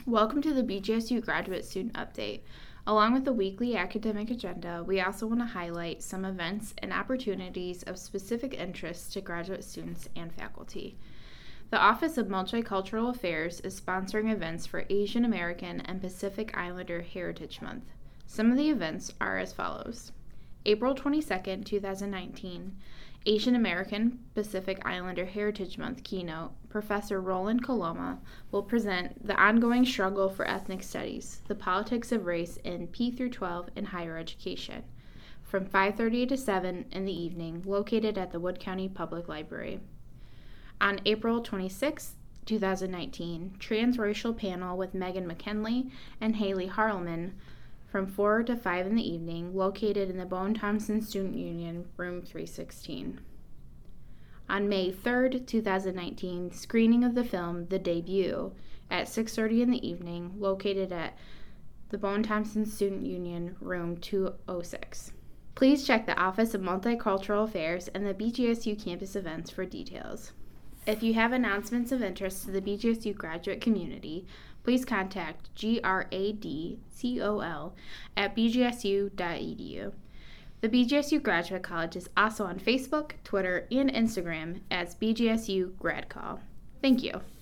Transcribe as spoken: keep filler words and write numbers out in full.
Welcome to the B G S U Graduate Student Update. Along with the weekly academic agenda, we also want to highlight some events and opportunities of specific interest to graduate students and faculty. The Office of Multicultural Affairs is sponsoring events for Asian American and Pacific Islander Heritage Month. Some of the events are as follows. April twenty-second, twenty nineteen, Asian American Pacific Islander Heritage Month keynote, Professor Roland Coloma will present the ongoing struggle for ethnic studies, the politics of race in P through twelve in higher education, from five thirty to seven in the evening, located at the Wood County Public Library. On April twenty-sixth, twenty nineteen, Transracial Panel with Megan McKinley and Haley Harleman from four to five in the evening, located in the Bowen Thompson Student Union, room three sixteen. On May third, twenty nineteen, screening of the film The Debut at six thirty in the evening, located at the Bowen Thompson Student Union, room two oh six. Please check the Office of Multicultural Affairs and the B G S U campus events for details. If you have announcements of interest to the B G S U graduate community, please contact gradcol at b g s u dot e d u. The B G S U Graduate College is also on Facebook, Twitter, and Instagram as B G S U GradCall. Thank you.